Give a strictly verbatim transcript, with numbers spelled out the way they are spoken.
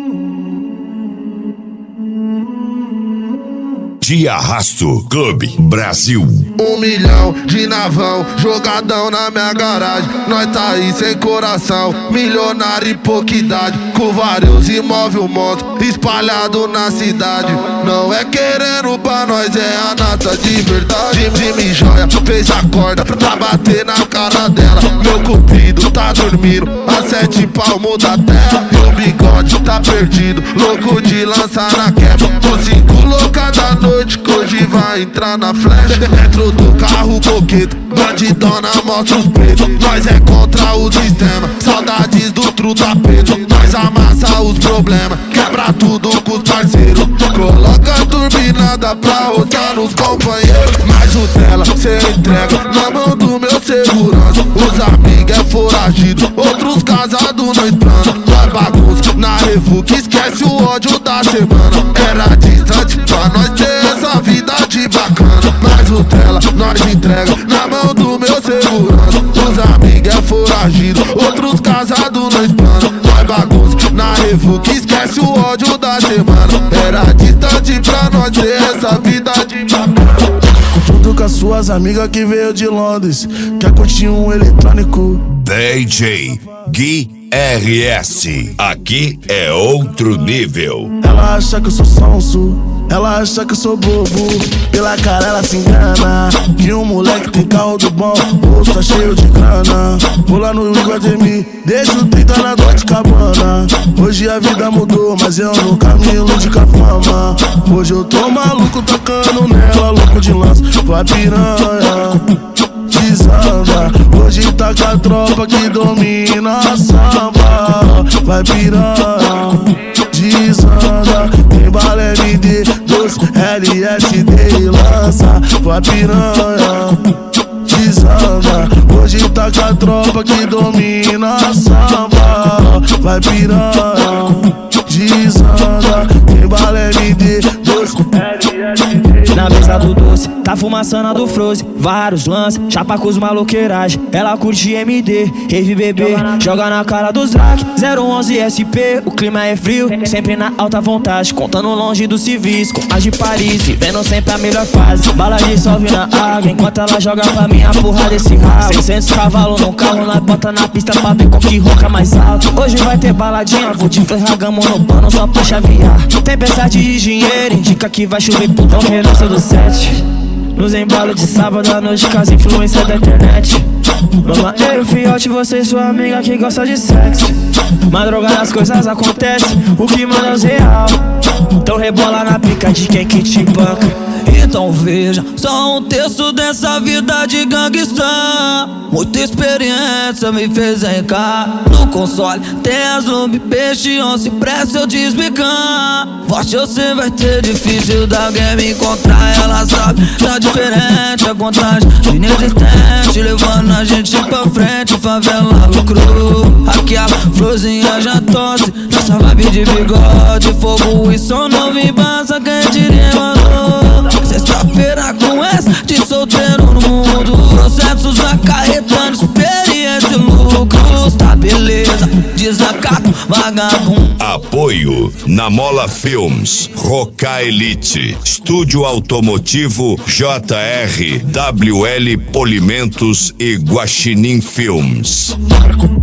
De Arrasto Clube Brasil. Um milhão de navão, jogadão na minha garagem. Nós tá aí sem coração, milionário e pouca idade, com vários imóveis, um monstro espalhado na cidade. Não é querendo pra nós, é a nata de verdade. Jimmy Joia fez a corda pra bater na cara dela. Meu cupido tá dormindo a sete palmos da terra. Meu bigode tá perdido, louco de lançar na quebra. Tô cinco louca da noite que hoje vai entrar na flecha. Dentro do carro coqueto, bandidona mostra os peitos. Nós é contra o sistema, saudades do truta preto. Nós amassa os problemas, quebra tudo com os parceiros. Coloca a turbinada pra rodar nos companheiros. Mas o dela cê entrega na mão do meu segurança. Os amigos é foragido, outros casados não esplanam. Nós bagunça na refu que esquece o ódio da semana. Era distante pra nós ter essa vida de bacana. Mas o dela nós entrega na mão do meu segurança. Os amigos é foragido, outros casados não esplanam. Nós bagunça na refu que esquece o ódio da semana. Era distante pra nós ter essa vida de bacana. Junto com as suas amigas que veio de Londres, quer curtir um eletrônico. D J Gui R S, aqui é outro nível. Ela acha que eu sou sonso, ela acha que eu sou bobo. Pela cara ela se engana, que um moleque tem carro do bom, o bolso tá cheio de grana. Vou lá no Iguatemi, deixo trinta na Dolce Gabbana. Hoje a vida mudou, mas eu nunca me iludi com a fama. Hoje eu tô maluco tocando nela, louco de lança, vai piranha. Desanda, hoje tá com a tropa que domina a samba. Vai piranha, desanda, tem bala M D, doce L S D e lança. Vai piranha, desanda, hoje tá com a tropa que domina a samba. Vai piranha, desanda, tem bala M D, doce L S D. Na mesa do doce, tá fumaçando a do Froze. Vários lances, chapa com os maloqueiragem. Ela curte M D, rave bebê, joga na cara dos rack. zero onze S P, o clima é frio, sempre na alta vontade, contando longe dos civis, com as de Paris, vivendo sempre a melhor fase. Bala dissolve na água, enquanto ela joga pra mim a porra desse rabo. Seiscentos cavalos no carro, nós bota na pista pra ver qual que ronca mais alto. Hoje vai ter baladinha, vou te ferrar gamo no pano só pra chavear. Tempestade de dinheiro, indica que vai chover putão que nossa do sete. Nos embalos de sábado à noite com as influências da internet. Mama, eu, fiote, você e sua amiga que gosta de sexo. Madrugada as coisas acontecem, o que manda é os real. Então rebola na pica de quem que te banca. Então veja, só um terço dessa vida de gangsta. Muita experiência me fez encar. No console tem as lumbi, peixe, onça, pressa eu desbicar. Forte você vai ter difícil de alguém me encontrar. Ela sabe, tá diferente, a contagem inexistente, levando a gente pra frente, favela lucro. Aqui a florzinha já tosse, nessa vibe de bigode, fogo e som não me basta, quem diria, mano. Sexta-feira com essa, de solteiro no mundo, processos acarretando experiência e lucros. Tá beleza, desacato, vagabundo. Apoio na Mola Films, Roca Elite, Estúdio Automotivo J R, W L Polimentos e Guaxinim Films.